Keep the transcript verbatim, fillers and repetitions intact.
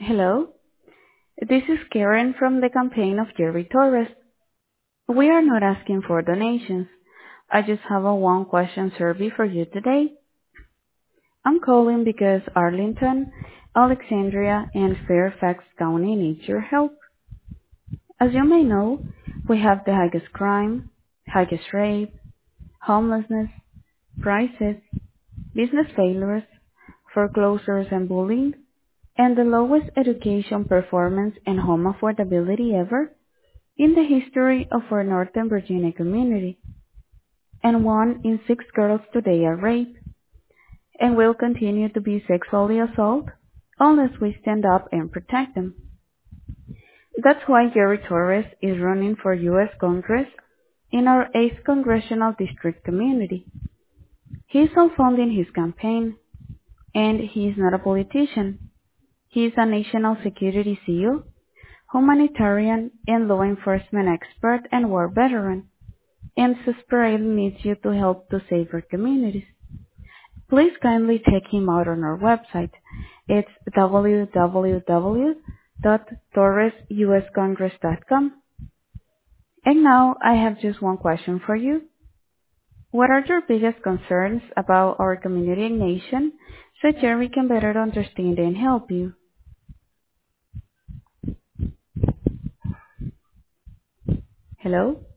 Hello, this is Karen from the campaign of Jerry Torres. We are not asking for donations. I just have a one question survey for you today. I'm calling because Arlington, Alexandria, and Fairfax County needs your help. As you may know, we have the highest crime, highest rape, homelessness, prices, business failures, foreclosures and bullying, and the lowest education performance and home affordability ever in the history of our Northern Virginia community. And one in six girls today are raped, and will continue to be sexually assaulted unless we stand up and protect them. That's why Jerry Torres is running for U S Congress in our eighth Congressional District community. He is self-funding his campaign, and he is not a politician. He is a national security SEAL, humanitarian, and law enforcement expert and war veteran, and desperately needs you to help to save our communities. Please kindly check him out on our website. It's w w w dot torres u s congress dot com. And now I have just one question for you. What are your biggest concerns about our community and nation so Jerry can better understand and help you? Hello?